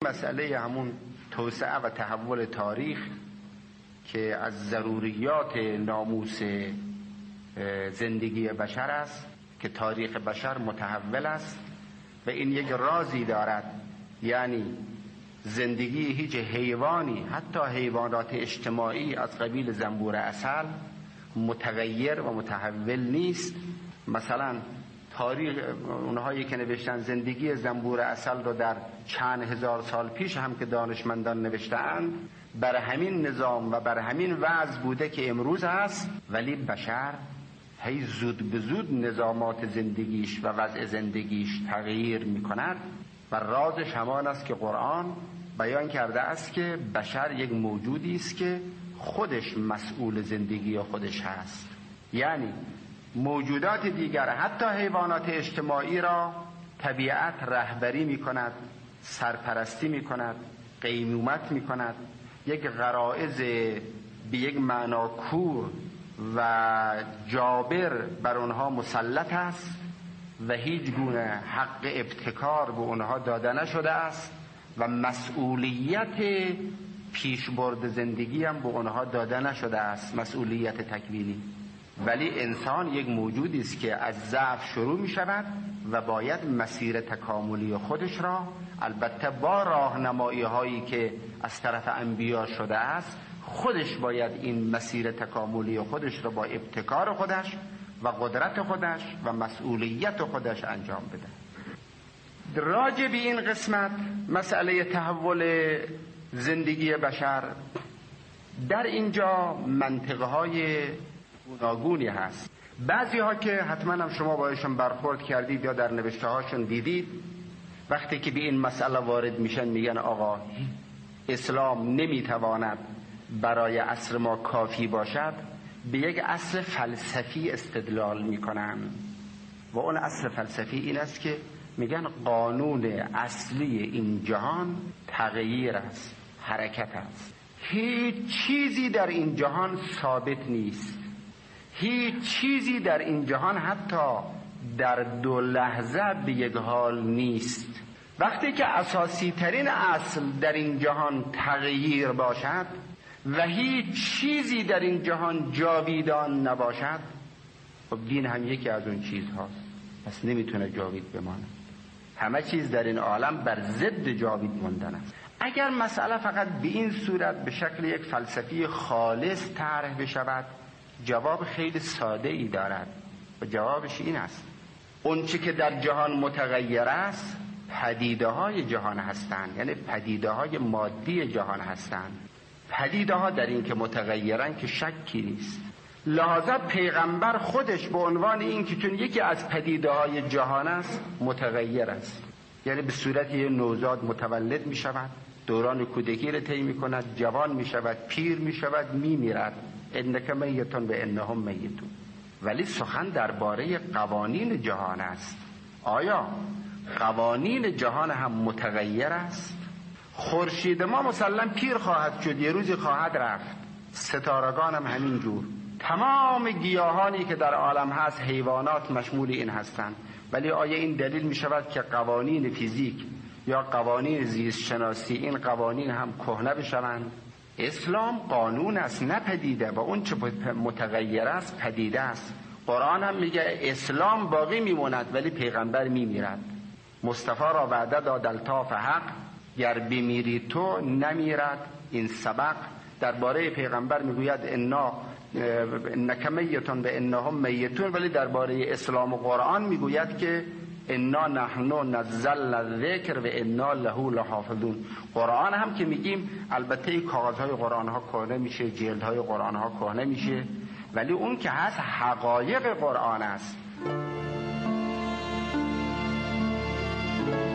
مسئله همون توسعه و تحول تاریخ که از ضروریات ناموس زندگی بشر است که تاریخ بشر متحول است و این یک رازی دارد، یعنی زندگی هیچ حیوانی، حتی حیوانات اجتماعی از قبیل زنبور عسل، متغیر و متحول نیست. مثلا تاریخ اونهایی که نوشتن زندگی زنبور عسل رو در چند هزار سال پیش هم که دانشمندان نوشته‌اند، بر همین نظام و بر همین وضع بوده که امروز هست، ولی بشر هی زود به زود نظامات زندگیش و وضع زندگیش تغییر می‌کند و رازش همان است که قرآن بیان کرده است که بشر یک موجودی است که خودش مسئول زندگی خودش هست. یعنی موجودات دیگر، حتی حیوانات اجتماعی را طبیعت رهبری می‌کند، سرپرستی می‌کند، قیمومت می‌کند، یک غرایز به یک معنا کور و جابر بر آنها مسلط است و هیچ گونه حق ابتکار به آنها داده نشده است و مسئولیت پیشبرد زندگی هم به آنها داده نشده است، مسئولیت تکوینی. ولی انسان یک موجودی است که از ضعف شروع می شود و باید مسیر تکاملی خودش را، البته با راهنمایی هایی که از طرف انبیا شده است، خودش باید این مسیر تکاملی خودش را با ابتکار خودش و قدرت خودش و مسئولیت خودش انجام بده. راجع به این قسمت مسئله تحول زندگی بشر، در اینجا منطقه های گوناگونی هست. بعضی ها که حتما هم شما بایشون برخورد کردید یا در نوشته هاشون دیدید، وقتی که به این مسئله وارد میشن میگن آقا اسلام نمیتواند برای عصر ما کافی باشد، به یک اصل فلسفی استدلال میکنن و اون اصل فلسفی این است که میگن قانون اصلی این جهان تغییر است، حرکت است. هیچ چیزی در این جهان ثابت نیست، هیچ چیزی در این جهان حتی در 2 لحظه به یک حال نیست. وقتی که اساسی ترین اصل در این جهان تغییر باشد و هیچ چیزی در این جهان جاویدان نباشد، خب دین هم یکی از اون چیز هاست، پس نمیتونه جاوید بماند. همه چیز در این عالم بر ضد جاوید موندن است. اگر مسئله فقط به این صورت به شکل یک فلسفی خالص طرح بشود، جواب خیلی ساده ای دارد و جوابش این است: اون چی که در جهان متغیر است پدیده های جهان هستند، یعنی پدیده های مادی جهان هستند. پدیده ها در این که متغیرن که شکی نیست. لذا پیغمبر خودش به عنوان این که چون یکی از پدیده های جهان است متغیر است، یعنی به صورت یه نوزاد متولد می شود، دوران کودکی را طی می کند، جوان می شود، پیر می شود، می میرد. انک میتون و انهم میتون. ولی سخن درباره قوانین جهان است. آیا قوانین جهان هم متغیر است؟ خورشید ما مسلم پیر خواهد شد، یه روزی خواهد رفت، ستارگان هم همین جور، تمام گیاهانی که در عالم هست، حیوانات مشمول این هستند. ولی آیا این دلیل می شود که قوانین فیزیک یا قوانین زیست شناسی این قوانین هم کهنه بشوند؟ اسلام قانون است نه پدیده، و اون چه متغیر است پدیده است. قرآن هم میگه اسلام باقی میموند ولی پیغمبر میمیرد. مصطفی را وعده داد الطاف حق، گر بمیری تو نمیرد این سبق. درباره پیغمبر میگوید انک میتون و انهم میتون، ولی درباره اسلام و قرآن میگوید که انا نحن نزلنا الذکر و انا له لحافظون. قرآن هم که میگیم البته کاغذهای قرآن ها کهنه میشه، جلدهای قرآن ها کهنه میشه، ولی اون که هست حقایق قرآن است.